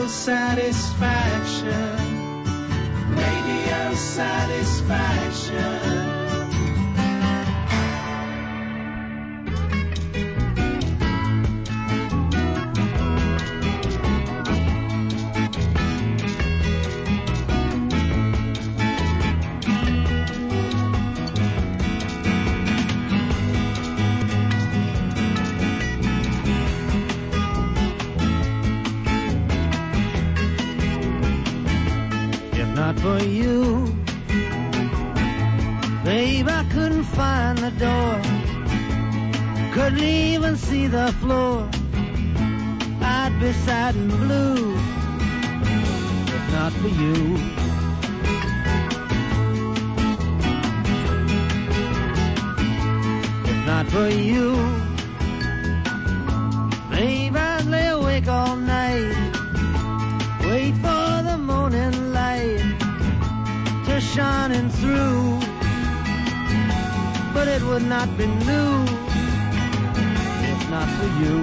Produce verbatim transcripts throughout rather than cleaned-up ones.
satisfaction, radio satisfaction. For you, babe, I couldn't find the door, couldn't even see the floor. I'd be sad and blue if not for you. If not for you, babe, I'd lay awake all night, wait for the morning light shining through, but it would not be new if not for you.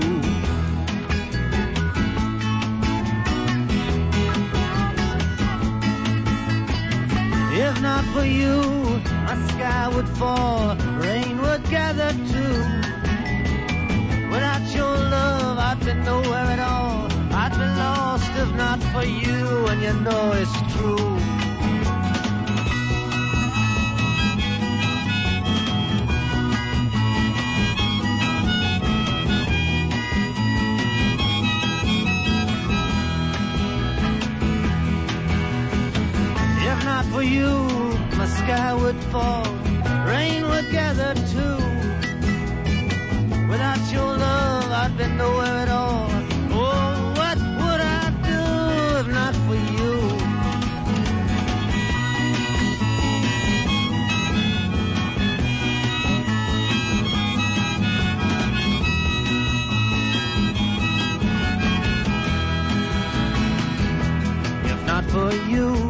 If not for you, my sky would fall, rain would gather too. Without your love, I'd be nowhere at all, I'd be lost if not for you, and you know it's true. For you, my sky would fall, rain would gather too. Without your love, I'd be nowhere at all. Oh, what would I do if not for you? If not for you,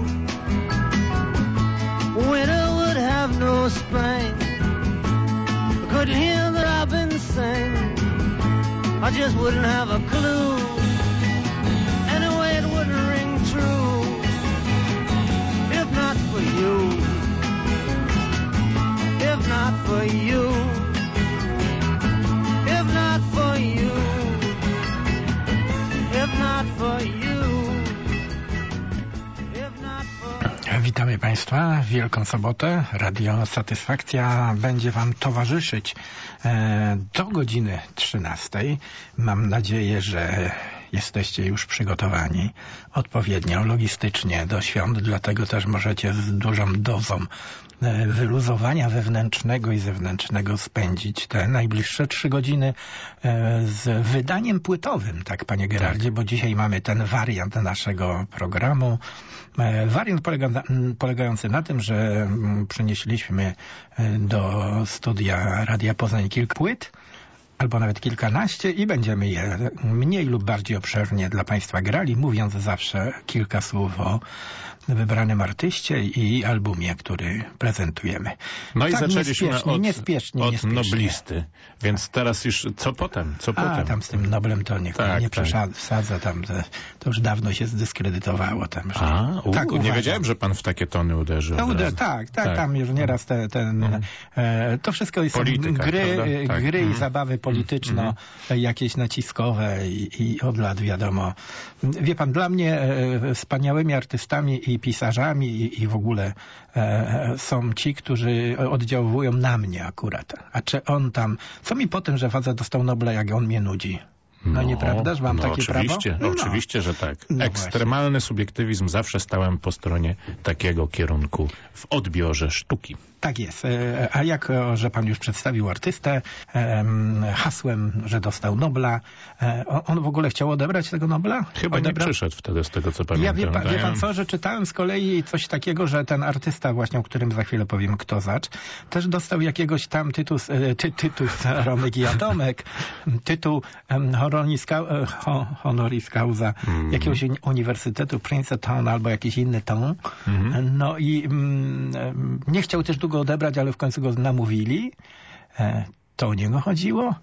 winter would have no spring. I couldn't hear the robins sing, I just wouldn't have a clue. Anyway, it wouldn't ring true if not for you. If not for you. If not for you. If not for you. Witamy Państwa w Wielką Sobotę. Radio Satysfakcja będzie Wam towarzyszyć e, do godziny trzynastej. Mam nadzieję, że jesteście już przygotowani odpowiednio, logistycznie do świąt, dlatego też możecie z dużą dozą e, wyluzowania wewnętrznego i zewnętrznego spędzić te najbliższe trzy godziny e, z wydaniem płytowym, tak Panie Gerardzie, bo dzisiaj mamy ten wariant naszego programu. Wariant polega na, polegający na tym, że przynieśliśmy do studia Radia Poznań kilka płyt, albo nawet kilkanaście i będziemy je mniej lub bardziej obszernie dla Państwa grali, mówiąc zawsze kilka słów o wybranym artyście i albumie, który prezentujemy. No i tak, zaczęliśmy niespiesznie, od, niespiesznie, od niespiesznie. noblisty, więc teraz już co potem? Co A, potem? tam z tym Noblem to niech tak, nie tak. przesadza, tam to już dawno się zdyskredytowało. Tam, że... A, u, tak, nie uważam. wiedziałem, że pan w takie tony uderzył. No, uder, tak, tak, tak, tam już nieraz te, ten, mhm. e, to wszystko jest Polityka, gry, tak. gry mhm. i zabawy polityczno, mhm. jakieś naciskowe i, i od lat wiadomo. Wie pan, dla mnie e, wspaniałymi artystami i pisarzami i, i w ogóle e, są ci, którzy oddziałują na mnie akurat. A czy on tam, co mi po tym, że facet dostał Nobla, jak on mnie nudzi? No, no nieprawdaż? Mam no, takie oczywiście, prawo? No. Oczywiście, że tak. No Ekstremalny właśnie. subiektywizm, zawsze stałem po stronie takiego kierunku w odbiorze sztuki. Tak jest. A jak, że pan już przedstawił artystę hasłem, że dostał Nobla, on w ogóle chciał odebrać tego Nobla? Chyba Odebrał? nie przyszedł wtedy, z tego co pamiętam. Ja wie, pa, wie pan co, że czytałem z kolei coś takiego, że ten artysta właśnie, o którym za chwilę powiem, kto zacz, też dostał jakiegoś tam tytuł, ty, tytuł Romek i Atomek, tytuł honoris, honoris causa mm. jakiegoś uniwersytetu Princeton albo jakiś inny ton. Mm. No i mm, nie chciał też długo odebrać, ale w końcu go namówili. E, to o niego chodziło.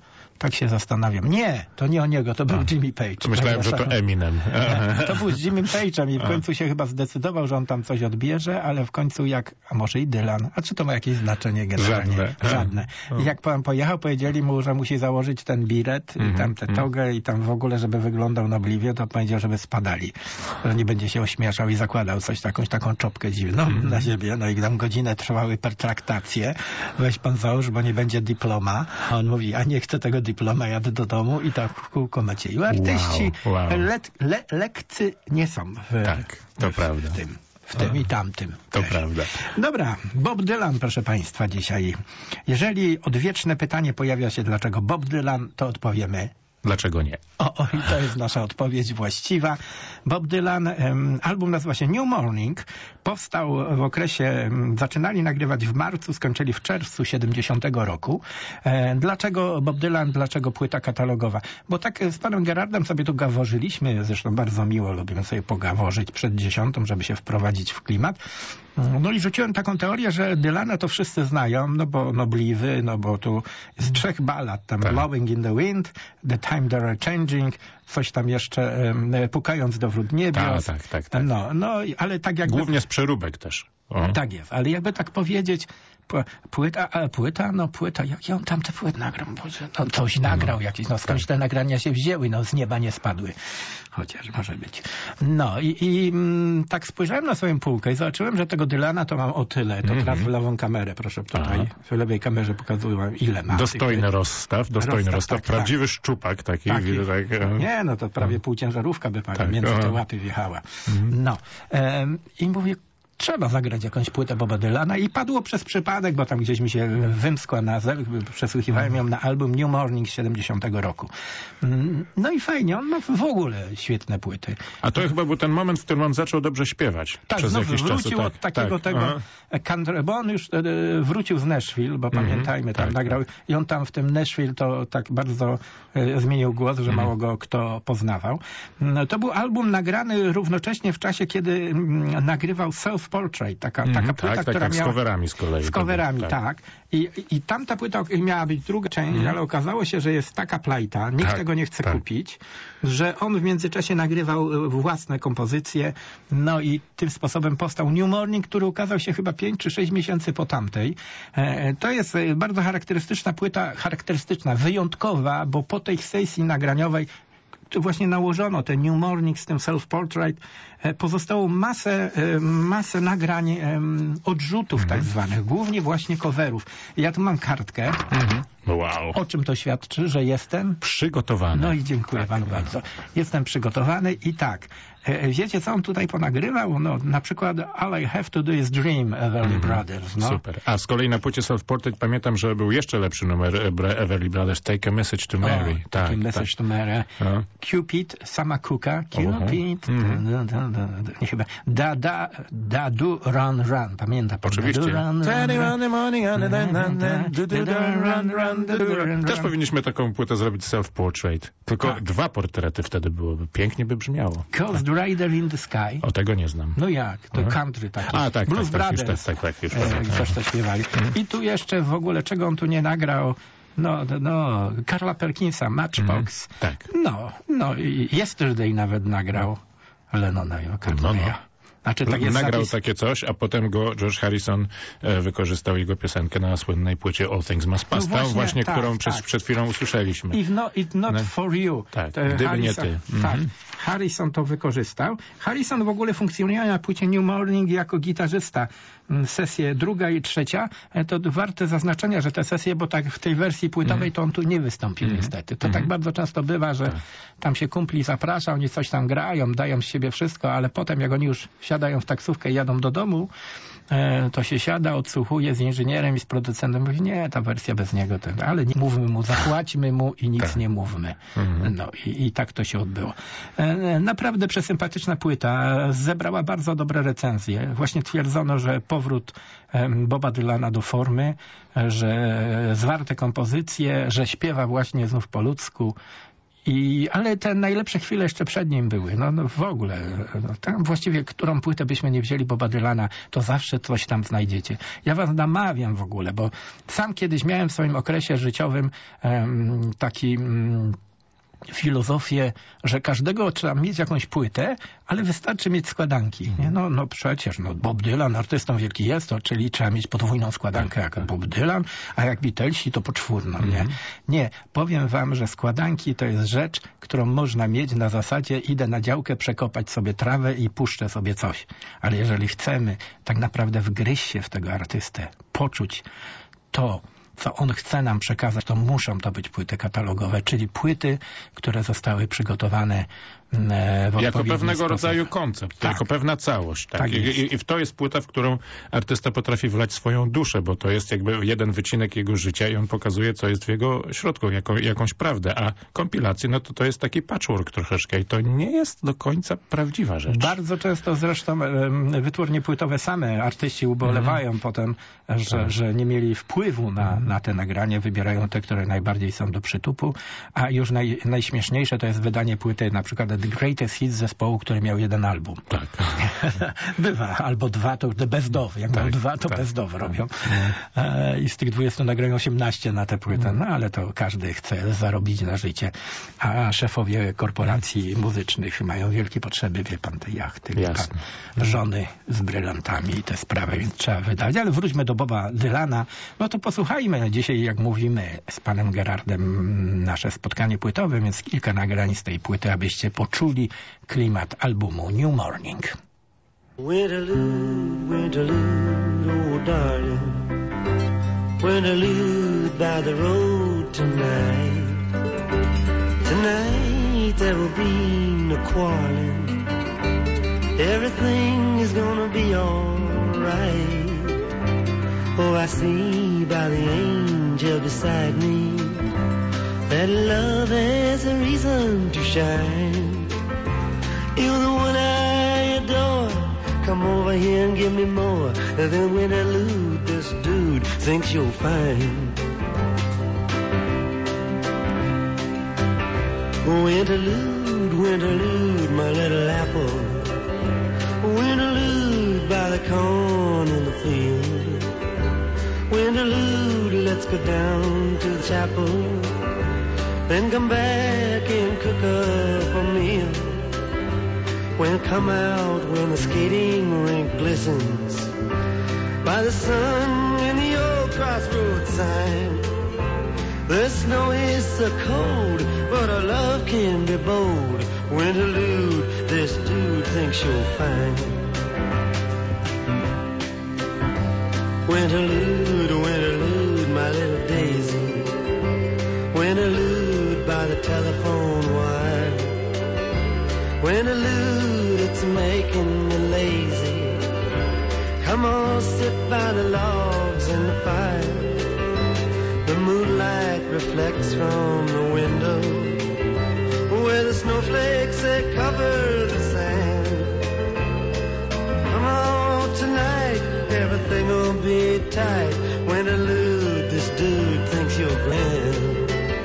tak się zastanawiam. Nie, to nie o niego, to był A, Jimmy Page. To myślałem, że to Eminem. To był z Jimmy Page'em i w końcu się chyba zdecydował, że on tam coś odbierze, ale w końcu jak, a może i Dylan, a czy to ma jakieś znaczenie generalnie? Żadne. Żadne. I jak pan pojechał, powiedzieli mu, że musi założyć ten biret mm-hmm. i tam tę togę i tam w ogóle, żeby wyglądał nobliwie, to powiedział, żeby spadali. Że nie będzie się ośmieszał i zakładał coś, taką, taką czopkę dziwną mm-hmm. na siebie. No i tam godzinę trwały pertraktacje. Weź pan załóż, bo nie będzie dyploma. A on mówi, a nie chcę tego dyploma, jadę do domu i tak w kółko Macieju. Artyści wow, wow. Le, le, lekcy nie są w, tak, to w, prawda. w tym. W tym i tamtym. To też. prawda. Dobra, Bob Dylan, proszę państwa, dzisiaj. Jeżeli odwieczne pytanie pojawia się, dlaczego Bob Dylan, to odpowiemy. Dlaczego nie? O, o, i to jest nasza odpowiedź właściwa. Bob Dylan, um, album nazywa się New Morning, powstał w okresie, um, zaczynali nagrywać w marcu, skończyli w czerwcu siedemdziesiątego roku. E, dlaczego Bob Dylan, dlaczego płyta katalogowa? Bo tak z panem Gerardem sobie tu gaworzyliśmy, zresztą bardzo miło lubimy sobie pogaworzyć przed dziesiątą, żeby się wprowadzić w klimat. No i rzuciłem taką teorię, że Dylana to wszyscy znają, no bo nobliwy, no bo tu jest trzech ballad, tam tak. Blowing in the Wind, The Time They Are Changing, coś tam jeszcze um, Pukając do wrót niebios. Tak, tak, tak, tak. No, no, ale tak jakby... Głównie z przeróbek też. O. Tak jest, ale jakby tak powiedzieć, płyta, ale płyta, no płyta, jakie on tam te płyty nagrał? Boże, no coś nagrał no, jakiś, no skądś te nagrania się wzięły, no z nieba nie spadły. Chociaż może być. No i, i m, tak spojrzałem na swoją półkę i zobaczyłem, że tego Dylana to mam o tyle. To mm-hmm. teraz w lewą kamerę, proszę tutaj. Aha. W lewej kamerze pokazuję, ile ma. Dostojny rozstaw, dostojny rozstaw. rozstaw tak, prawdziwy tak. szczupak taki. taki. Widzę, tak, nie, no to prawie pół ciężarówka by pan tak, między o. te łapy wjechała. Mm-hmm. No. Um, I mówię, trzeba zagrać jakąś płytę Boba Dylana i padło przez przypadek, bo tam gdzieś mi się wymskła nazwa, przesłuchiwałem ją na album New Morning z siedemdziesiątego roku. No i fajnie, on ma w ogóle świetne płyty. A to chyba był ten moment, w którym on zaczął dobrze śpiewać. Tak, przez znów jakiś wrócił czas, od tak, takiego tak. tego, country, bo on już e, wrócił z Nashville, bo mm-hmm, pamiętajmy, tam tak, nagrał tak. i on tam w tym Nashville to tak bardzo e, zmienił głos, że mm-hmm. mało go kto poznawał. No, to był album nagrany równocześnie w czasie, kiedy m, nagrywał Self Portrait, taka Mm, taka płyta, tak, która tak, miała... z coverami z kolei. Z coverami, tak. tak. I, I tamta płyta miała być druga część, mm. ale okazało się, że jest taka plajta, nikt tak, tego nie chce tak. kupić, że on w międzyczasie nagrywał własne kompozycje, no i tym sposobem powstał New Morning, który ukazał się chyba pięć czy sześć miesięcy po tamtej. E, to jest bardzo charakterystyczna płyta, charakterystyczna, wyjątkowa, bo po tej sesji nagraniowej właśnie nałożono ten New Morning z tym Self-Portrait. Pozostało masę, masę nagrań odrzutów mm-hmm. tak zwanych, głównie właśnie coverów. Ja tu mam kartkę. Mm-hmm. Wow. O czym to świadczy, że jestem? Przygotowany. No i dziękuję tak, panu tak. bardzo. Jestem przygotowany i tak. Wiecie, co on tutaj ponagrywał? No, na przykład All I Have to Do Is Dream, Everly mm-hmm. Brothers. No. Super. A z kolei na płycie Self-Portrait pamiętam, że był jeszcze lepszy numer Everly Brothers, Take a Message to Mary. O, tak, Take a Message tak. to Mary. No. Cupid, sama Cooka. Cupid. Mm-hmm. da, da, da, da, nie chyba. Da, da, da, do, run, run. Pamięta pan? Oczywiście. Też powinniśmy taką płytę zrobić Self-Portrait. Tylko tak. dwa portrety wtedy byłoby. Pięknie by brzmiało. Ghost Rider in the Sky. O, tego nie znam. No jak? To Aha. country taki. A, tak, Blues tak, Brothers. Tak, tak, tak, już e, też to śpiewali. Mm. I tu jeszcze w ogóle, czego on tu nie nagrał? No, no, Carla Perkinsa, Matchbox. Mm, tak. No, no, i Yesterday nawet nagrał Lennona i McCartneya. No, no. Znaczy, tak jest nagrał zapis... takie coś, a potem go George Harrison e, wykorzystał jego piosenkę na słynnej płycie All Things Must Pass, no właśnie, właśnie tak, którą tak. Przed, przed chwilą usłyszeliśmy. If, no, if not no. for you. Tak, gdyby Harrison, nie ty. Tak, mm-hmm. Harrison to wykorzystał. Harrison w ogóle funkcjonuje na płycie New Morning jako gitarzysta. Sesje druga i trzecia, to warte zaznaczenia, że te sesje, bo tak w tej wersji płytowej mm. to on tu nie wystąpił mm. niestety. To mm. tak bardzo często bywa, że tak. tam się kumpli zaprasza, oni coś tam grają, dają z siebie wszystko, ale potem jak oni już siadają w taksówkę i jadą do domu, to się siada, odsłuchuje z inżynierem i z producentem, mówi, nie, ta wersja bez niego, ten, ale nie mówmy mu, zapłaćmy mu i nic tak. nie mówmy. Mm. No i, i tak to się odbyło. Naprawdę przesympatyczna płyta, zebrała bardzo dobre recenzje. Właśnie twierdzono, że powrót Boba Dylana do formy, że zwarte kompozycje, że śpiewa właśnie znów po ludzku I, ale te najlepsze chwile jeszcze przed nim były. No, no w ogóle. No, tam właściwie, którą płytę byśmy nie wzięli Boba Dylana, to zawsze coś tam znajdziecie. Ja was namawiam w ogóle, bo sam kiedyś miałem w swoim okresie życiowym um, taki... Um, filozofię, że każdego trzeba mieć jakąś płytę, ale wystarczy mieć składanki. Nie? No, no przecież, no Bob Dylan artystą wielki jest, to, czyli trzeba mieć podwójną składankę jak Bob Dylan, a jak Beatlesi to poczwórną. Nie? Mm. nie, powiem wam, że składanki to jest rzecz, którą można mieć na zasadzie idę na działkę przekopać sobie trawę i puszczę sobie coś. Ale jeżeli chcemy tak naprawdę wgryźć się w tego artystę, poczuć to, co on chce nam przekazać, to muszą to być płyty katalogowe, czyli płyty, które zostały przygotowane w jako pewnego sposób. rodzaju koncept, tak. jako pewna całość. Tak? Tak I, i, I w to jest płyta, w którą artysta potrafi wlać swoją duszę, bo to jest jakby jeden wycinek jego życia i on pokazuje, co jest w jego środku, jako, jakąś prawdę. A kompilacje, no to to jest taki patchwork troszeczkę i to nie jest do końca prawdziwa rzecz. Bardzo często zresztą wytwórnie płytowe same artyści ubolewają mm. potem, że, tak. że nie mieli wpływu na, na te nagranie, wybierają te, które najbardziej są do przytupu, a już naj, najśmieszniejsze to jest wydanie płyty na przykład The Greatest Hits zespołu, który miał jeden album. Tak. Bywa. Albo dwa, to the best of. Jak tak, miał dwa, to tak. best of robią. E, I z tych dwudziestu nagrań osiemnaście na tę płytę. No ale to każdy chce zarobić na życie. A szefowie korporacji muzycznych mają wielkie potrzeby, wie pan, te jachty, wie pan, żony z brylantami i te sprawy, więc trzeba wydać. Ale wróćmy do Boba Dylana. No to posłuchajmy dzisiaj, jak mówimy z panem Gerardem, nasze spotkanie płytowe, więc kilka nagrań z tej płyty, abyście poczuli klimat albumu New Morning. Winterlude, winterlude, oh darling, winterlude by the road tonight. Tonight there will be no quarreling. Everything is gonna be alright. Oh, I see by the angel beside me that love has a reason to shine. You're the one I adore. Come over here and give me more than Winterlude. This dude thinks you'll find. Winterlude, Winterlude, my little apple. Winterlude by the corn in the field. Winterlude, let's go down to the chapel, then come back and cook up a meal. When come out when the skating rink glistens by the sun in the old crossroads sign. The snow is so cold, but our love can be bold. Winterlude, this dude thinks you'll find. Winterlude, Winterlude, my little daisy. Winterlude by the telephone wire. Winterlude, it's making me lazy. Come on, sit by the logs in the fire. The moonlight reflects from the window where the snowflakes, they cover the sand. Come on tonight, everything will be tight. Winterlude, this dude thinks you're grand.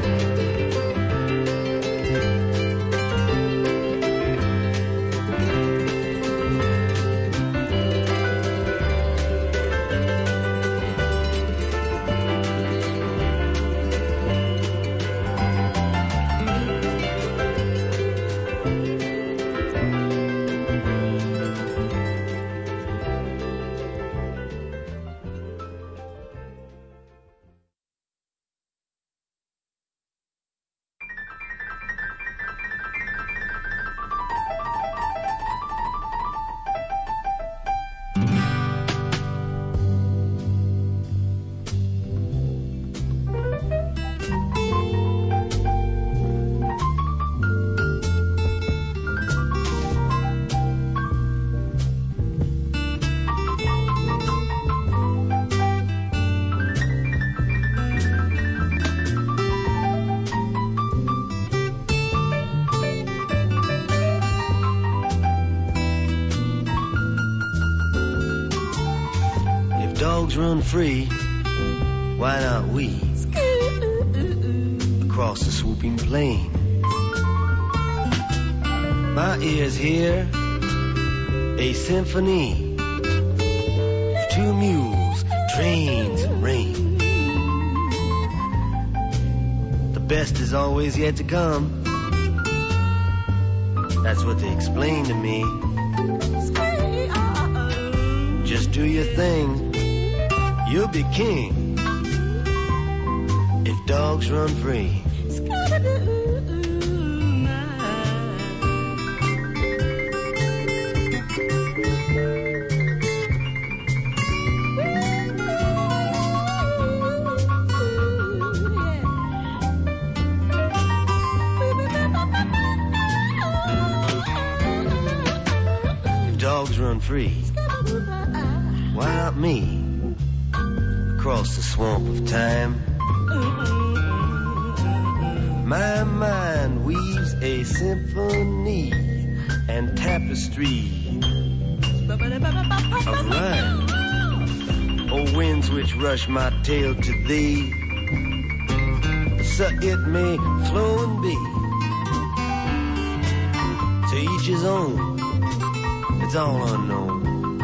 Run free, why not we? Across the swooping plain, My ears hear a symphony of two mules, trains, and rain. The best is always yet to come. That's what they explain to me. Just do your thing, you'll be king if dogs run free. Run free. Why not me? Across the swamp of time. My mind weaves a symphony and tapestry of rhyme. Oh, winds which rush my tale to thee, so it may flow and be. To each his own. It's all unknown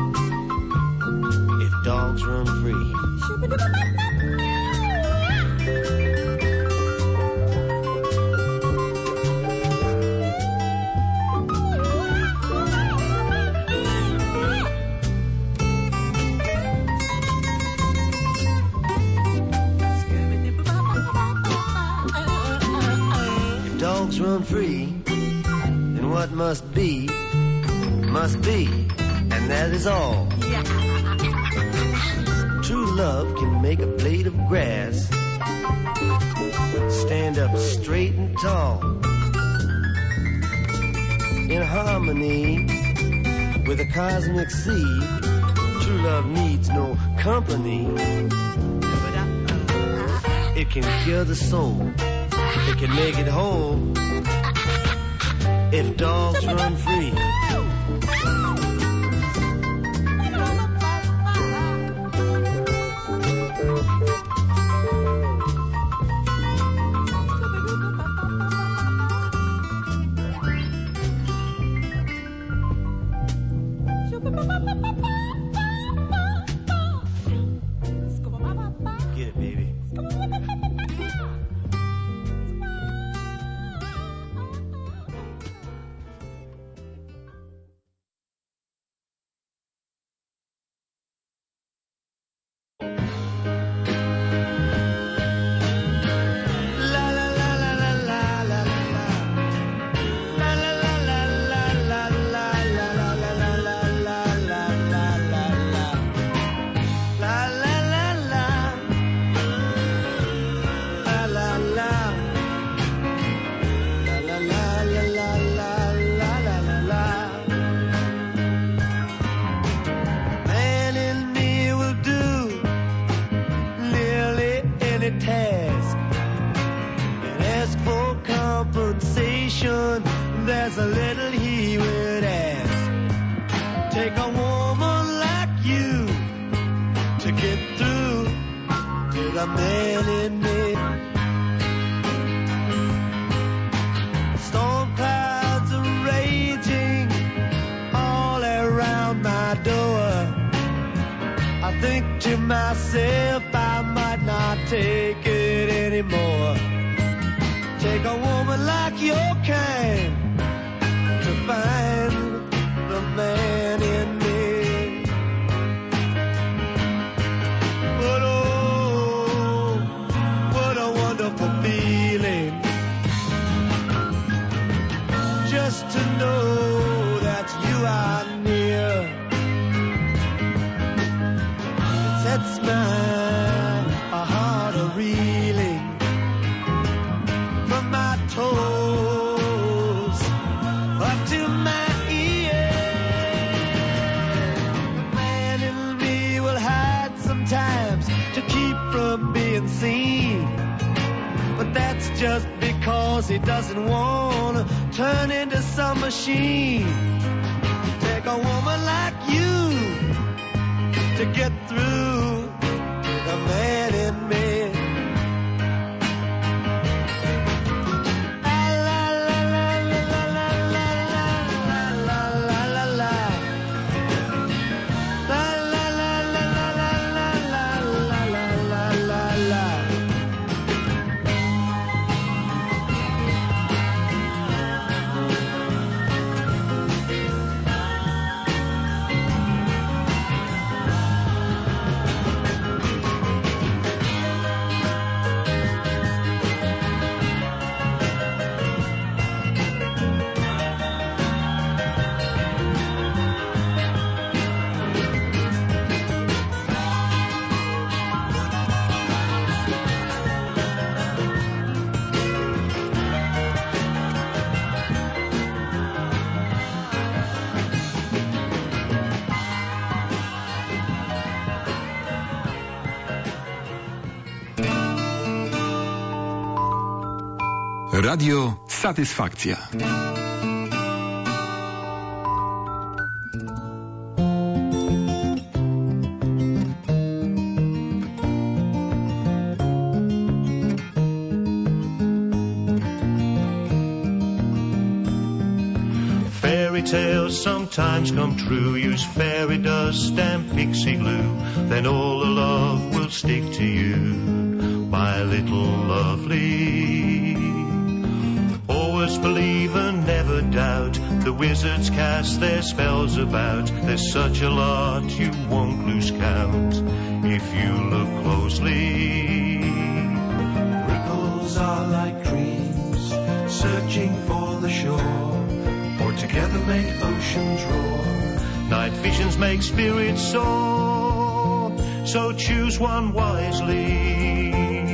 if dogs run free. If dogs run free, then what must be must be, and that is all. True love can make a blade of grass stand up straight and tall, in harmony with the cosmic sea. True love needs no company. It can cure the soul, it can make it whole if dogs run free. There's a little he would ask. Take a woman like you to get through to the man in me. Storm clouds are raging all around my door. I think to myself I might not take it anymore. Take a woman like your kind to find the man in me. But oh, what a wonderful feeling just to know that you are near. It sets my heart a-reeling from my toes up to my ears. The man in me will hide sometimes to keep from being seen, but that's just because he doesn't want to turn into some machine. Take a woman like you to get through the man in me. La la la la la la la la. Radio Satysfakcja. Fairy tales sometimes come true. Use fairy dust and pixie glue, then all the love will stick to you, my little lovely. Always believe and never doubt, the wizards cast their spells about. There's such a lot you won't lose count if you look closely. Ripples are like dreams searching for the shore, together make oceans roar. Night visions make spirits soar, so choose one wisely.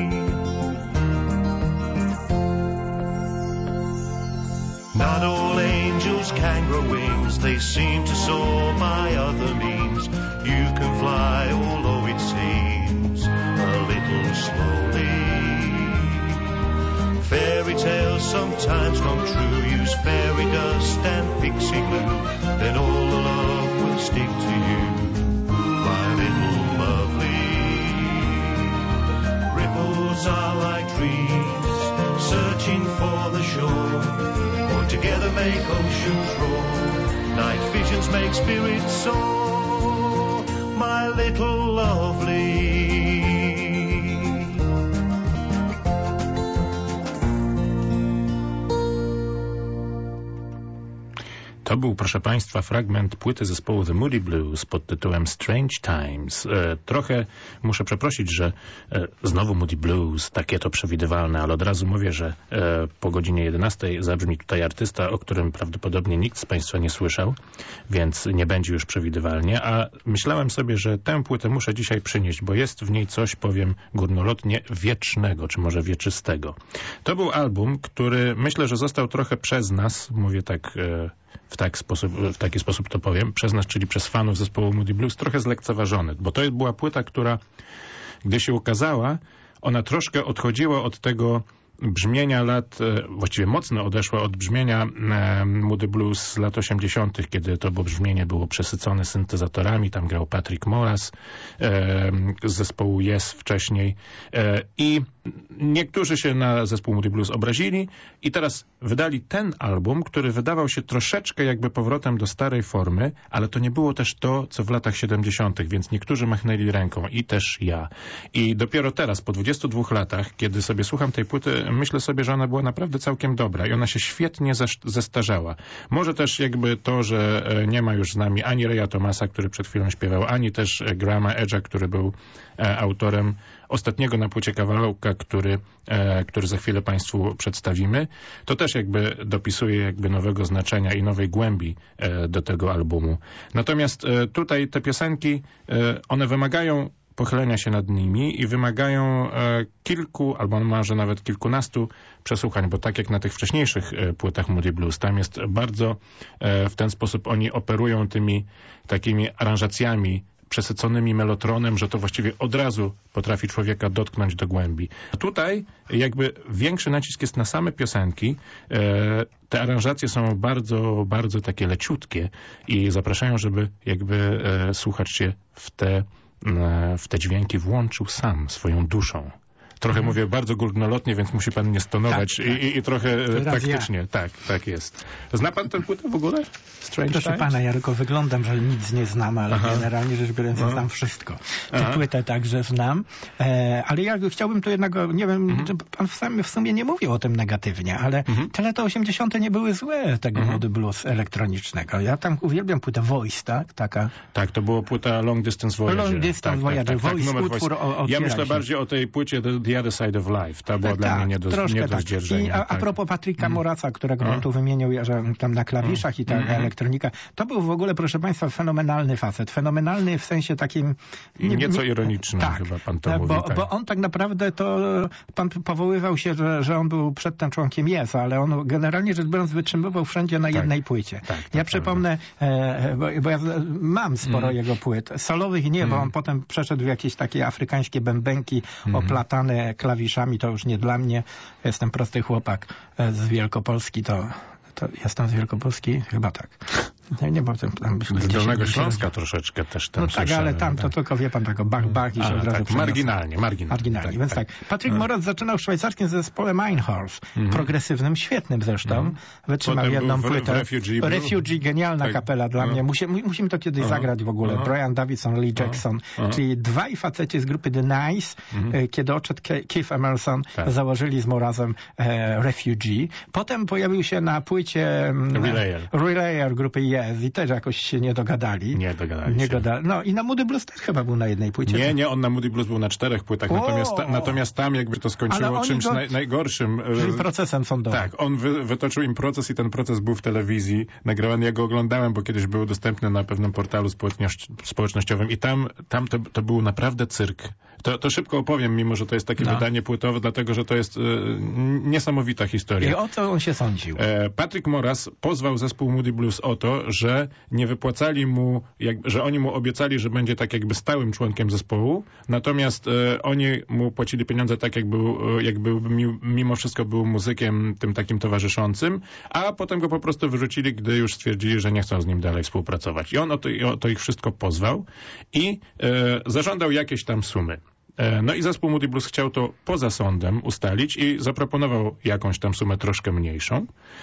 Not all angels can grow wings, they seem to soar by other means. You can fly, although it seems a little slowly. Fairy tales sometimes come true. Use fairy dust and pixie glue, then all the love will stick to you, my little lovely. Ripples are like dreams searching for the shore, or together make oceans roar. Night visions make spirits soar, my little lovely. To był, proszę Państwa, fragment płyty zespołu The Moody Blues pod tytułem Strange Times. E, trochę muszę przeprosić, że e, znowu Moody Blues, takie to przewidywalne, ale od razu mówię, że e, po godzinie jedenastej zabrzmi tutaj artysta, o którym prawdopodobnie nikt z Państwa nie słyszał, więc nie będzie już przewidywalnie, a myślałem sobie, że tę płytę muszę dzisiaj przynieść, bo jest w niej coś, powiem górnolotnie, wiecznego, czy może wieczystego. To był album, który myślę, że został trochę przez nas, mówię tak... E, W, tak sposób, w taki sposób to powiem, przez nas, czyli przez fanów zespołu Moody Blues, trochę zlekceważony, bo to była płyta, która, gdy się ukazała, ona troszkę odchodziła od tego brzmienia lat, właściwie mocno odeszła od brzmienia Moody Blues z lat osiemdziesiątych, kiedy to brzmienie było przesycone syntezatorami, tam grał Patrick Moraz z zespołu Yes wcześniej i niektórzy się na zespół Moody Blues obrazili i teraz wydali ten album, który wydawał się troszeczkę jakby powrotem do starej formy, ale to nie było też to, co w latach siedemdziesiątych, więc niektórzy machnęli ręką i też ja. I dopiero teraz, po dwudziestu dwóch latach, kiedy sobie słucham tej płyty, myślę sobie, że ona była naprawdę całkiem dobra i ona się świetnie zestarzała. Może też jakby to, że nie ma już z nami ani Raya Thomasa, który przed chwilą śpiewał, ani też Grahama Edge'a, który był autorem ostatniego na płycie kawałka, który, e, który za chwilę Państwu przedstawimy, to też jakby dopisuje jakby nowego znaczenia i nowej głębi e, do tego albumu. Natomiast e, tutaj te piosenki, e, one wymagają pochylenia się nad nimi i wymagają e, kilku, albo może nawet kilkunastu przesłuchań, bo tak jak na tych wcześniejszych e, płytach Moody Blues, tam jest bardzo e, w ten sposób oni operują tymi takimi aranżacjami przesyconymi melotronem, że to właściwie od razu potrafi człowieka dotknąć do głębi. A tutaj jakby większy nacisk jest na same piosenki. E, te aranżacje są bardzo, bardzo takie leciutkie i zapraszają, żeby jakby e, słuchacz się w te, e, w te dźwięki włączył sam, swoją duszą. Trochę mówię bardzo górnolotnie, więc musi pan nie stonować tak, tak. I, i trochę taktycznie. Ja. Tak, tak jest. Zna pan tę płytę w ogóle? Strange Proszę Times? pana, ja tylko wyglądam, że nic nie znam, ale Aha. generalnie rzecz biorąc no. znam wszystko. Tę Aha. płytę także znam, e, ale ja chciałbym tu jednego, nie wiem, mhm. czy pan w, sam, w sumie nie mówił o tym negatywnie, ale mhm. te lata osiemdziesiąte nie były złe tego mhm. Moody Blues elektronicznego. Ja tam uwielbiam płytę Voice, tak? Taka... Tak, to była płyta Long Distance Voyager. Long Distance tak, Voyager, tak, tak, Voice, tak, utwór o, o Ja myślę się. bardziej o tej płycie The Other Side of Life. Ta była tak, dla mnie nie do, troszkę nie do tak. zdzierżenia. I a, tak. a propos Patryka mm. Moraca, którego on tu wymienił, że tam na klawiszach i ta mm. elektronika, to był w ogóle, proszę państwa, fenomenalny facet. Fenomenalny w sensie takim... Nie, Nieco nie, ironicznym tak, chyba pan to bo, mówi. Tak. Bo on tak naprawdę to... Pan powoływał się, że, że on był przedtem członkiem Yes, ale on generalnie rzecz biorąc wytrzymywał wszędzie na tak, jednej płycie. Tak, ja przypomnę, e, bo, bo ja mam sporo mm. jego płyt. Solowych nie, mm. bo on potem przeszedł w jakieś takie afrykańskie bębenki mm. oplatane granie klawiszami to już nie dla mnie. Jestem prosty chłopak z Wielkopolski, to, to jestem z Wielkopolski? Chyba tak. Nie, nie, bo tam, tam z Dolnego Śląska troszeczkę też tam No tak, ale tam to tylko, wie pan, tego bach, bach i się A, od razu tak, marginalnie, marginalnie. Marginalnie, tak, więc tak. tak. Patryk Moraz zaczynał w szwajcarskim zespoole Meinholf, Mhm. progresywnym, świetnym zresztą. Mhm. Wytrzymał Potem jedną był w- w płytę. Refugee był. Refugee, genialna Tak. kapela dla No. mnie. Musi, mu- musimy to kiedyś Aha. zagrać w ogóle. Aha. Brian Davidson, Lee Jackson, Aha. czyli dwaj faceci z grupy The Nice, Mhm. e, kiedy odszedł Ke- Keith Emerson, Tak. założyli z Morazem e, Refugee. Potem pojawił się na płycie mm, Relayer. Relayer grupy Yes i też jakoś się nie dogadali. Nie dogadali Nie się. Doda- no i na Moody Blues też chyba był na jednej płycie. Nie, nie, on na Moody Blues był na czterech płytach, O! natomiast, ta, natomiast tam jakby to Ale skończyło oni czymś go- naj, najgorszym. e, Czyli procesem sądowym. Tak, on wy, wytoczył im proces i ten proces był w telewizji nagrywany. Ja go oglądałem, bo kiedyś był dostępny na pewnym portalu społeczność, społecznościowym i tam, tam to, to był naprawdę cyrk. To, to szybko opowiem, mimo że to jest takie No. wydanie płytowe, dlatego że to jest e, niesamowita historia. I o co on się sądził? E, Patrick Moraz pozwał zespół Moody Blues o to, że nie wypłacali mu, jak, że oni mu obiecali, że będzie tak jakby stałym członkiem zespołu, natomiast e, oni mu płacili pieniądze tak, jak był, e, jak był mi, mimo wszystko był muzykiem tym takim towarzyszącym, a potem go po prostu wyrzucili, gdy już stwierdzili, że nie chcą z nim dalej współpracować. I on o to, o to ich wszystko pozwał i e, zażądał jakieś tam sumy. E, No i zespół Moody Blues chciał to poza sądem ustalić i zaproponował jakąś tam sumę troszkę mniejszą.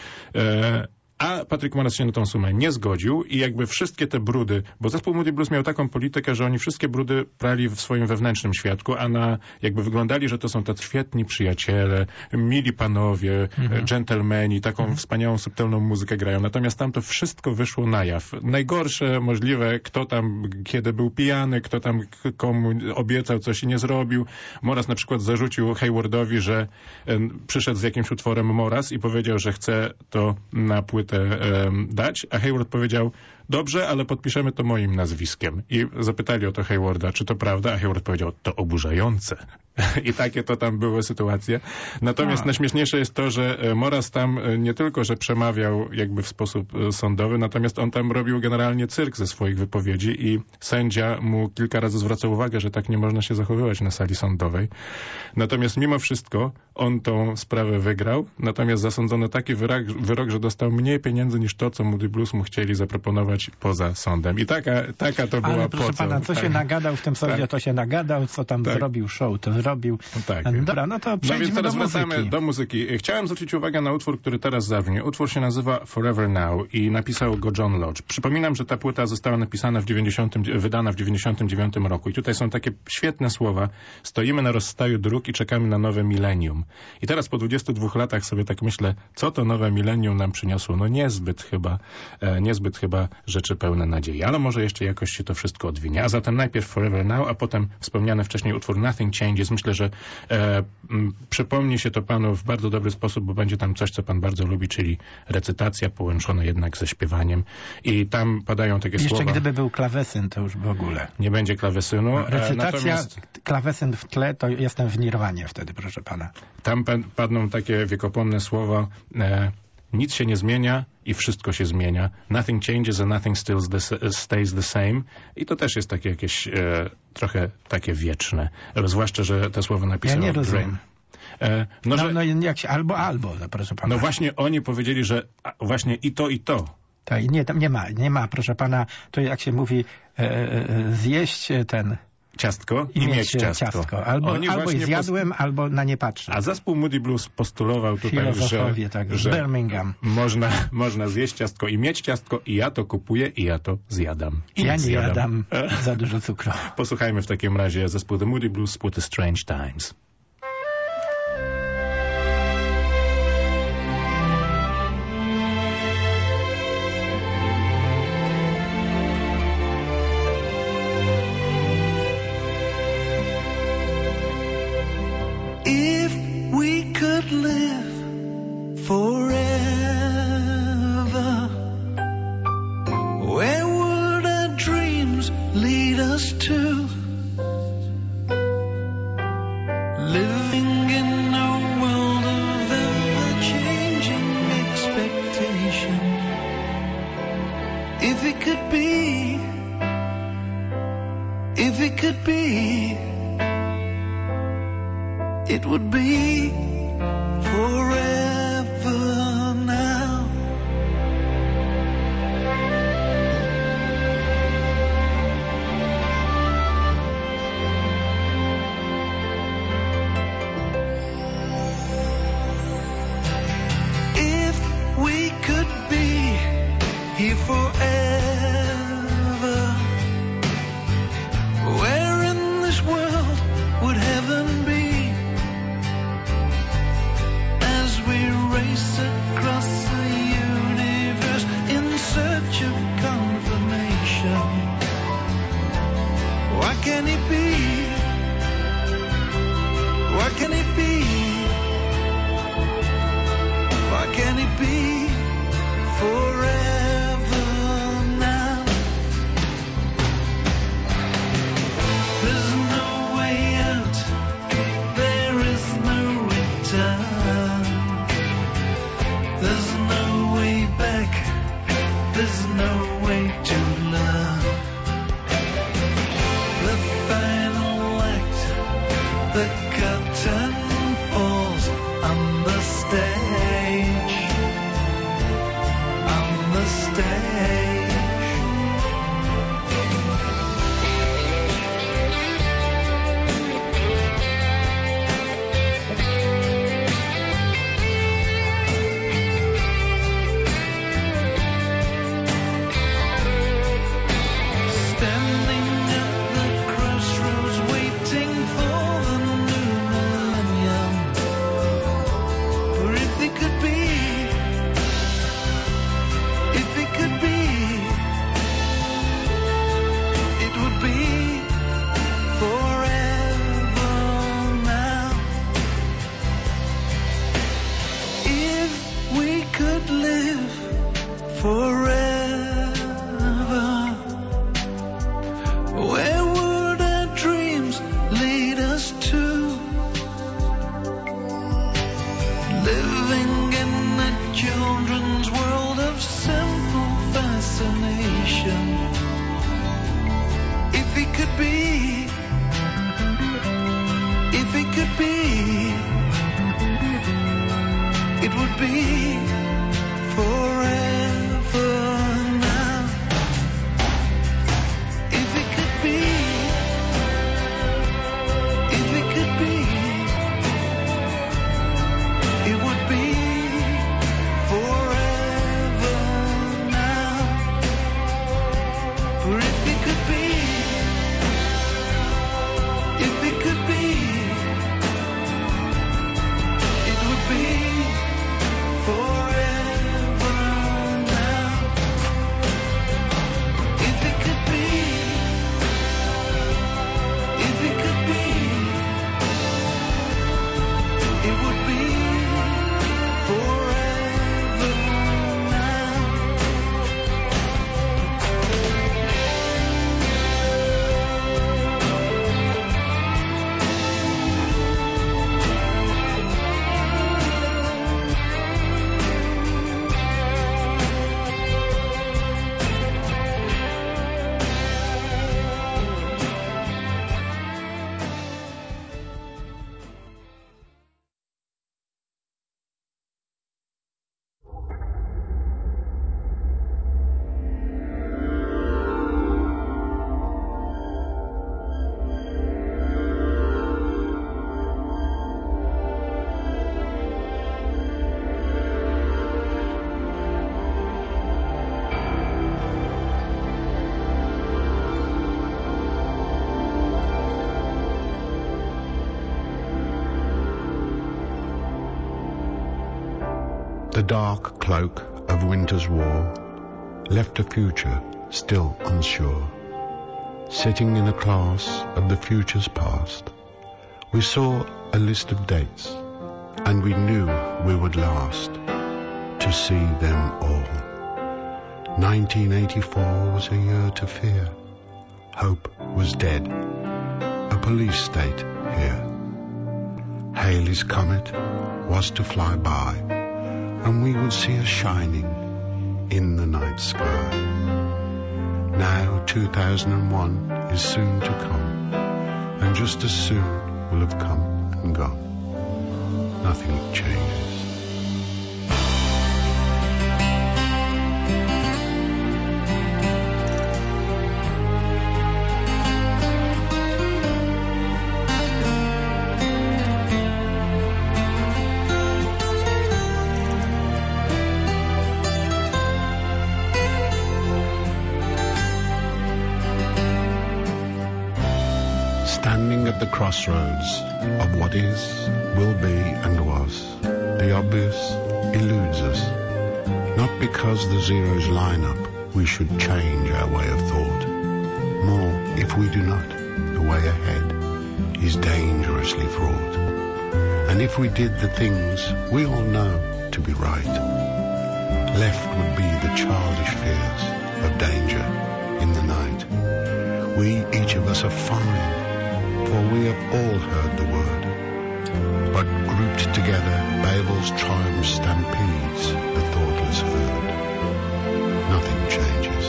E, A Patrick Moraz się na tą sumę nie zgodził i jakby wszystkie te brudy, bo zespół Moody Blues miał taką politykę, że oni wszystkie brudy prali w swoim wewnętrznym świadku, a na jakby wyglądali, że to są tacy świetni przyjaciele, mili panowie, Mhm. dżentelmeni, taką Mhm. wspaniałą, subtelną muzykę grają. Natomiast tam to wszystko wyszło na jaw. Najgorsze możliwe, kto tam kiedy był pijany, kto tam k- komu obiecał coś i nie zrobił. Moraz na przykład zarzucił Haywardowi, że em, przyszedł z jakimś utworem Moraz i powiedział, że chce to na płytę em, dać, a Hayward powiedział, dobrze, ale podpiszemy to moim nazwiskiem. I zapytali o to Haywarda, czy to prawda, a Hayward powiedział, to oburzające. I takie to tam były sytuacje. Natomiast A. najśmieszniejsze jest to, że e, Moraz tam e, nie tylko, że przemawiał jakby w sposób e, sądowy, natomiast on tam robił generalnie cyrk ze swoich wypowiedzi i sędzia mu kilka razy zwracał uwagę, że tak nie można się zachowywać na sali sądowej. Natomiast mimo wszystko on tą sprawę wygrał, natomiast zasądzono taki wyrok, wyrok, że dostał mniej pieniędzy niż to, co Moody Blues mu chcieli zaproponować poza sądem. I taka, taka to była Ale proszę poco. pana, co Tak. się nagadał w tym sądzie, Tak. to się nagadał, co tam Tak. zrobił show, to zrobił. Tak. Dobra, no to No przejdźmy więc teraz do wracamy muzyki. do muzyki. Chciałem zwrócić uwagę na utwór, który teraz zabrzmi. Utwór się nazywa Forever Now i napisał go John Lodge. Przypominam, że ta płyta została napisana w dziewięćdziesiątym, wydana w dziewięćdziesiątym dziewiątym roku i tutaj są takie świetne słowa. Stoimy na rozstaju dróg i czekamy na nowe milenium. I teraz po dwudziestu dwóch latach sobie tak myślę, co to nowe milenium nam przyniosło? No niezbyt chyba, e, niezbyt chyba rzeczy pełne nadziei, ale może jeszcze jakoś się to wszystko odwinie. A zatem najpierw Forever Now, a potem wspomniany wcześniej utwór Nothing Changes. Myślę, że e, m, przypomni się to panu w bardzo dobry sposób, bo będzie tam coś, co pan bardzo lubi, czyli recytacja połączona jednak ze śpiewaniem. I tam padają takie Jeszcze słowa. gdyby był klawesyn, to już w ogóle. Nie będzie klawesynu. e, Recytacja, Natomiast klawesyn w tle, to jestem w nirwanie wtedy, proszę pana. tam pa- padną takie wiekopomne słowa. E, nic się nie zmienia i wszystko się zmienia. Nothing changes and nothing still the, stays the same. I to też jest takie jakieś e, trochę takie wieczne. E, zwłaszcza, że te słowa napisał Ja nie rozumiem. Graham. E, no, No, że, no jak się, albo, albo, no, proszę pana. no właśnie oni powiedzieli, że a, właśnie i to, i to. Tak, nie, tam nie ma, nie ma, proszę pana, to jak się mówi, e, e, zjeść ten Ciastko i, mieć ciastko. ciastko. Albo, Oni albo właśnie je zjadłem, albo na nie patrzę. A zespół Moody Blues postulował tutaj, że, Filozofowie, tak, z że Birmingham. można, można zjeść ciastko i mieć ciastko i ja to kupuję i ja to zjadam. I Ja nie zjadam. jadam za dużo cukru. Posłuchajmy w takim razie zespół The Moody Blues z płyty Strange Times. If we could live forever, where would our dreams lead us to? Living in a world of ever-changing expectation. If it could be, if it could be, it would be forever now. If we could be here forever, where in this world would heaven be? As we race across the universe in search of confirmation, what can it be? What can it be? What can it be forever now? There's no way out, there is no return. There's no way back, there's no way to learn. The final act, the curtain falls on the stage, on the stage. Standing at the crossroads, waiting for the new millennium. For if it could be, if it could be, it would be forever now. If we could live forever, where would our dreams lead us to? Living in a children's world of simple fascination. If it could be, if it could be, it would be forever now. If it could be, if it could be, it would be forever now. For if it could be, if it could be, it would be forever now. If it could be, if it could be, it would be forever now. The dark cloak of winter's war left a future still unsure. Sitting in a class of the future's past, we saw a list of dates, and we knew we would last to see them all. nineteen eighty-four was a year to fear. Hope was dead, a police state here. Halley's Comet was to fly by, and we would see us shining in the night sky. Now two thousand one is soon to come, and just as soon will have come and gone. nothing changes. Standing at the crossroads of what is, will be, and was, the obvious eludes us. Not because the zeros line up, we should change our way of thought. More, if we do not, the way ahead is dangerously fraught. And if we did the things we all know to be right, left would be the childish fears of danger in the night. We, each of us, are fine, for we have all heard the word. But grouped together, Babel's triumph stampedes the thoughtless herd. Nothing changes.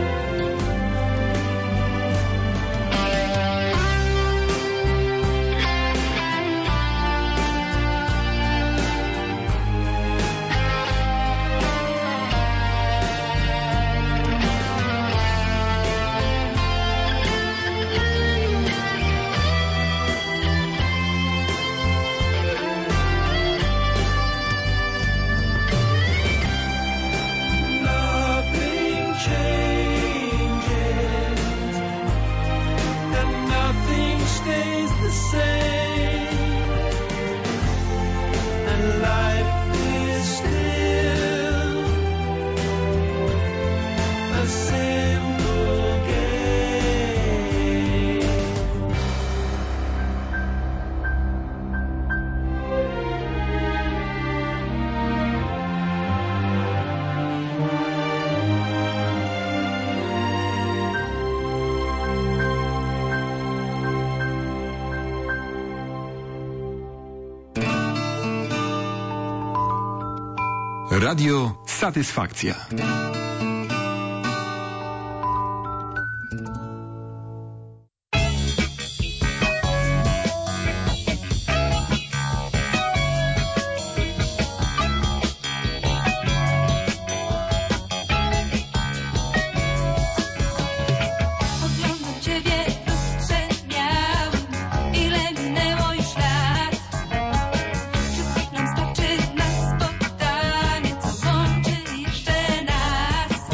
Radio Satysfakcja. Starczy na spotkanie, co łączy jeszcze nas.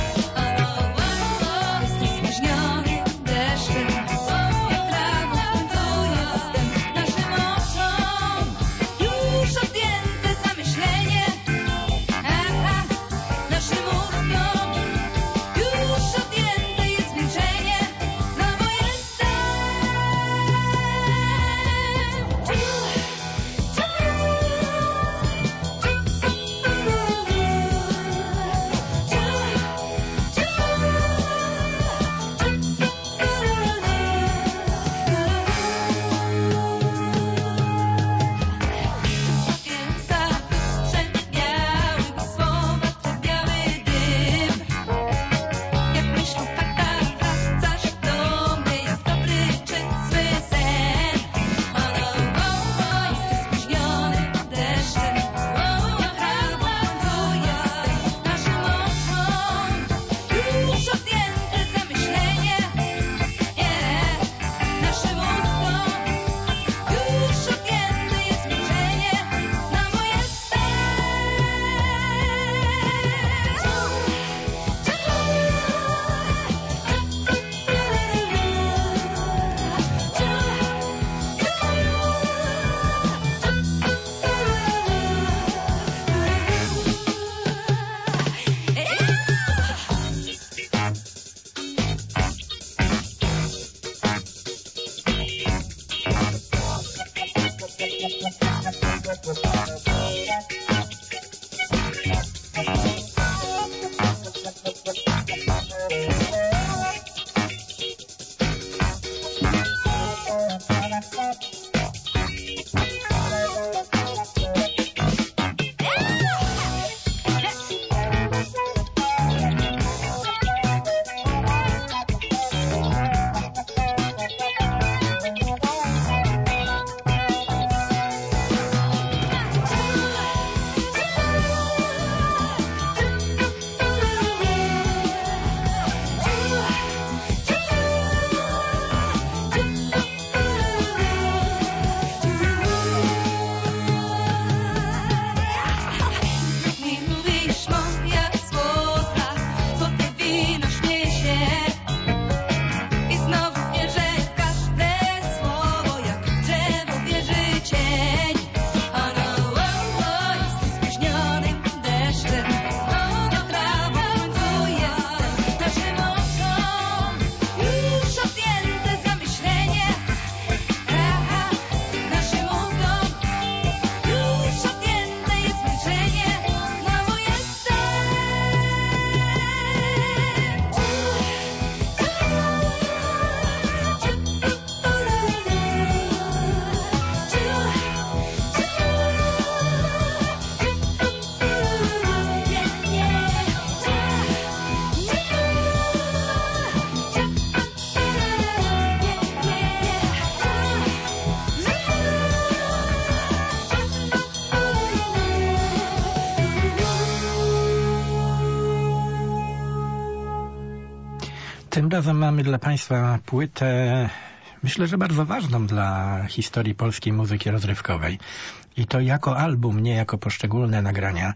Tym razem mamy dla Państwa płytę, myślę, że bardzo ważną dla historii polskiej muzyki rozrywkowej. I to jako album, nie jako poszczególne nagrania.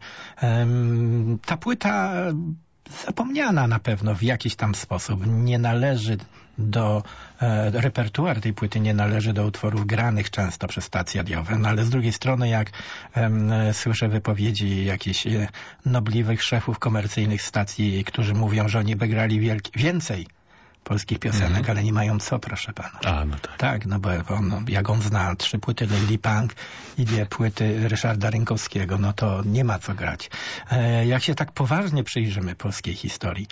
Ta płyta zapomniana na pewno w jakiś tam sposób. Nie należy do e, repertuar tej płyty, nie należy do utworów granych często przez stacje radiowe, no ale z drugiej strony jak e, słyszę wypowiedzi jakichś e, nobliwych szefów komercyjnych stacji, którzy mówią, że oni by grali wielki, więcej polskich piosenek, mm-hmm. ale nie mają co, proszę pana. A, no tak. Tak, no bo on, jak on zna trzy płyty Lady Punk i dwie płyty Ryszarda Rynkowskiego, no to nie ma co grać. E, jak się tak poważnie przyjrzymy polskiej historii,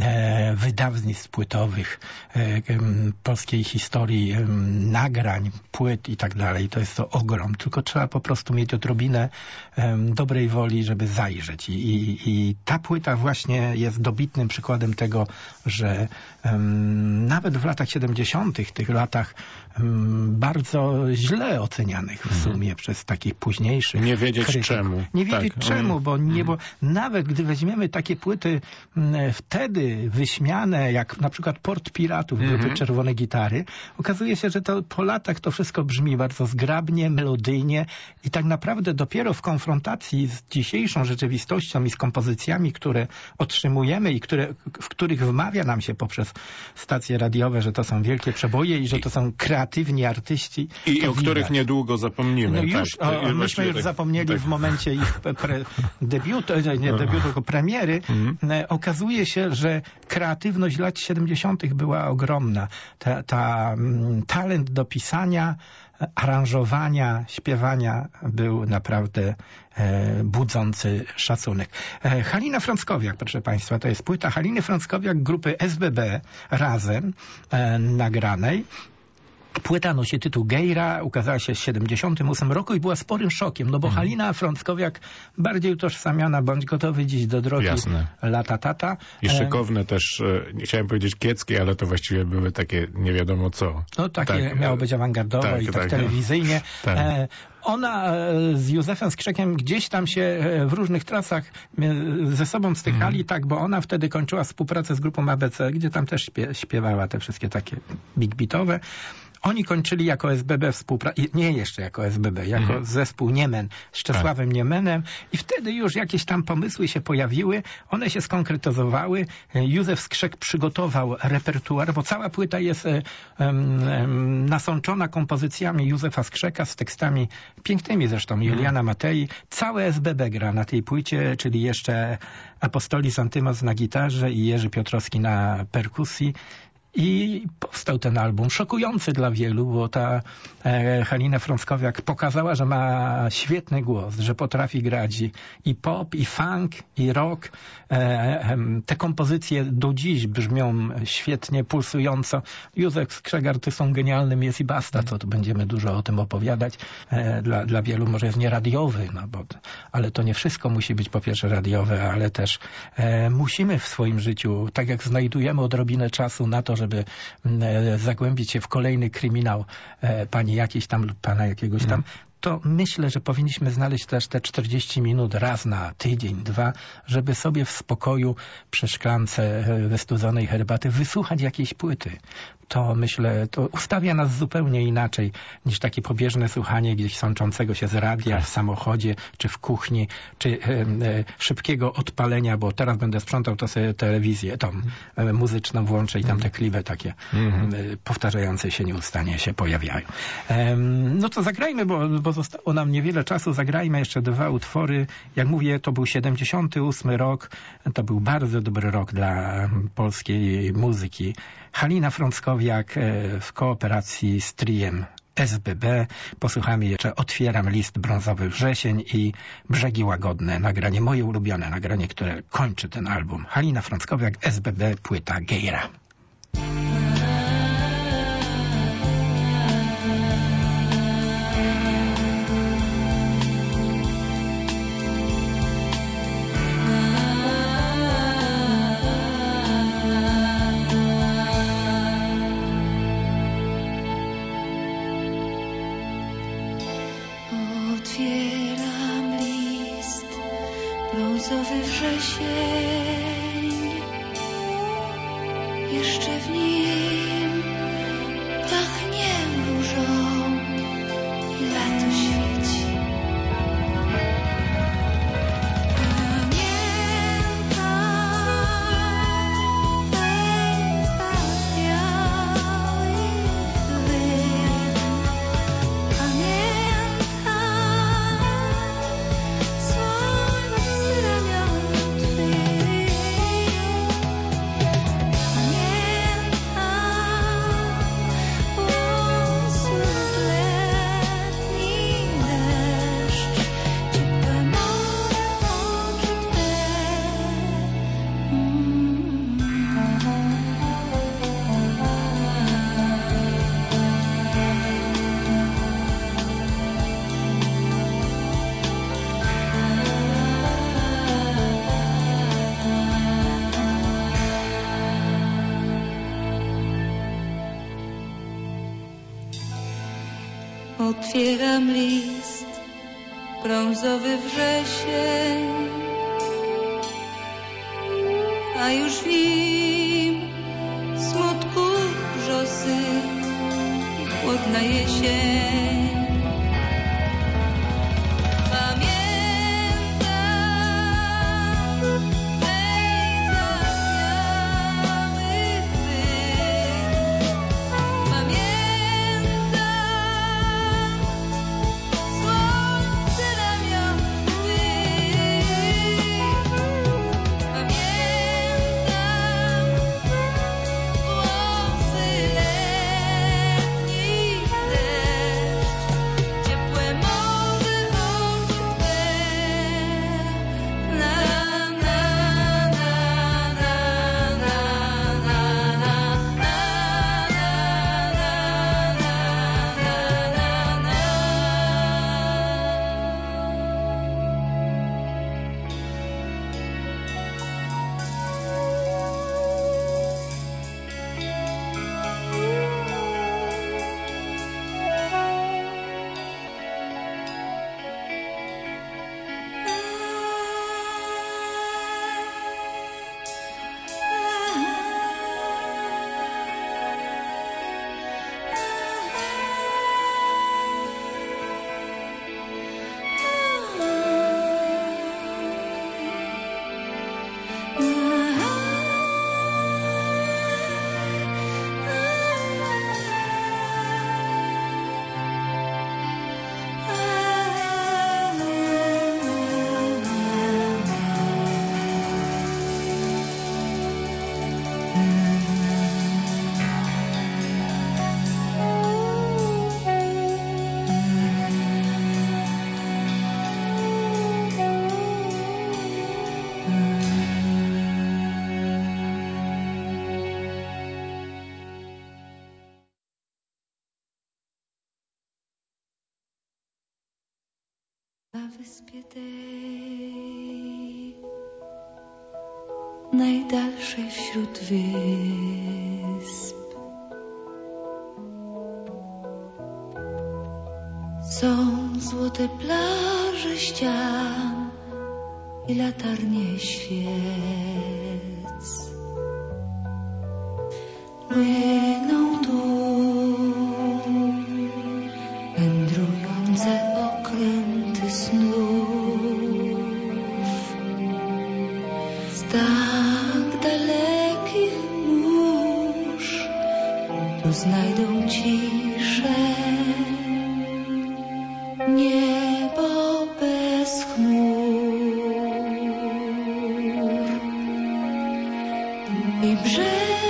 e, wydawnictw płytowych, e, e, polskiej historii e, nagrań, płyt i tak dalej, to jest to ogrom. Tylko trzeba po prostu mieć odrobinę e, dobrej woli, żeby zajrzeć. I, i, i ta płyta właśnie jest dobitnym przykładem tego, że e, nawet w latach siedemdziesiątych, tych latach um, bardzo źle ocenianych w sumie mm. przez takich późniejszych Nie wiedzieć krytyków. czemu. Nie wiedzieć tak. czemu, mm. bo, nie, bo nawet gdy weźmiemy takie płyty m, wtedy wyśmiane, jak na przykład Port Piratów, mm-hmm. grupy Czerwone Gitary, okazuje się, że to po latach to wszystko brzmi bardzo zgrabnie, melodyjnie i tak naprawdę dopiero w konfrontacji z dzisiejszą rzeczywistością i z kompozycjami, które otrzymujemy i które, w których wmawia nam się poprzez stacje radiowe, że to są wielkie przeboje i że to są kreatywni artyści. I o których niedługo zapomnimy. No już, tak, o, myśmy już tak, zapomnieli tak. w momencie ich pre, debiutu, nie debiutu, tylko premiery. Mhm. Okazuje się, że kreatywność lat siedemdziesiątych była ogromna. Ta, ta m, talent do pisania, aranżowania, śpiewania był naprawdę e, budzący szacunek. E, Halina Frąckowiak, proszę Państwa, to jest płyta Haliny Frąckowiak grupy S B B razem e, nagranej. Płyta nosi tytuł Gejra, ukazała się w siedemdziesiątym ósmym roku i była sporym szokiem, no bo mhm. Halina Frąckowiak bardziej utożsamiana, bądź gotowy dziś do drogi. Jasne. Lata tata. I szykowne też, nie chciałem powiedzieć kieckie, ale to właściwie były takie nie wiadomo co. No takie tak, miało być awangardowo tak, i tak, tak telewizyjnie. Tak. E, Ona z Józefem Skrzekiem gdzieś tam się w różnych trasach ze sobą stykali, mm. tak, bo ona wtedy kończyła współpracę z grupą A B C, gdzie tam też śpiewała te wszystkie takie big beatowe. Oni kończyli jako S B B współpracę, nie jeszcze jako S B B, jako mm. zespół Niemen z Czesławem tak. Niemenem i wtedy już jakieś tam pomysły się pojawiły, one się skonkretyzowały. Józef Skrzek przygotował repertuar, bo cała płyta jest um, um, nasączona kompozycjami Józefa Skrzeka z tekstami pięknymi zresztą, Juliana Matei. Całe S B B gra na tej płycie, czyli jeszcze Apostolis Antymos na gitarze i Jerzy Piotrowski na perkusji. I powstał ten album, szokujący dla wielu, bo ta e, Halina Frąckowiak pokazała, że ma świetny głos, że potrafi grać i, i pop, i funk, i rock. E, e, te kompozycje do dziś brzmią świetnie, pulsująco. Józef Skrzek artystą genialnym jest i basta, to, to będziemy dużo o tym opowiadać. E, dla, dla wielu może jest nie radiowy, no bo, ale to nie wszystko musi być po pierwsze radiowe, ale też e, musimy w swoim życiu, tak jak znajdujemy odrobinę czasu na to, żeby zagłębić się w kolejny kryminał e, pani jakiejś tam lub pana jakiegoś tam, to myślę, że powinniśmy znaleźć też te czterdzieści minut raz na tydzień, dwa, żeby sobie w spokoju przy szklance wystudzonej herbaty wysłuchać jakiejś płyty. To myślę, to ustawia nas zupełnie inaczej niż takie pobieżne słuchanie gdzieś sączącego się z radia w samochodzie, czy w kuchni, czy e, e, szybkiego odpalenia, bo teraz będę sprzątał to sobie telewizję, tą e, muzyczną włączę i tam te kliwy takie mm-hmm. e, powtarzające się nieustannie się pojawiają. E, no to zagrajmy, bo, bo zostało nam niewiele czasu, zagrajmy jeszcze dwa utwory. Jak mówię, to był siedemdziesiąty ósmy rok, to był bardzo dobry rok dla polskiej muzyki. Halina Frąckowiak w kooperacji z triem S B B. Posłuchamy jeszcze Otwieram list brązowy wrzesień i Brzegi łagodne, nagranie moje ulubione, nagranie, które kończy ten album. Halina Frąckowiak, S B B, płyta Gejra. Brązowy wrzesień jeszcze że w nim pachnie różą i lato świeci. Otwieram list, brązowy wrzesień, a już w nim smutku brzosy i chłodna jesień. Na wyspie tej, najdalszej wśród wysp, są złote plaże ścian i latarnie świec. Płyną tu wędrujące okręty snów z tak dalekich mórz. Tu znajdą ciszę, niebo bez chmur i brzeg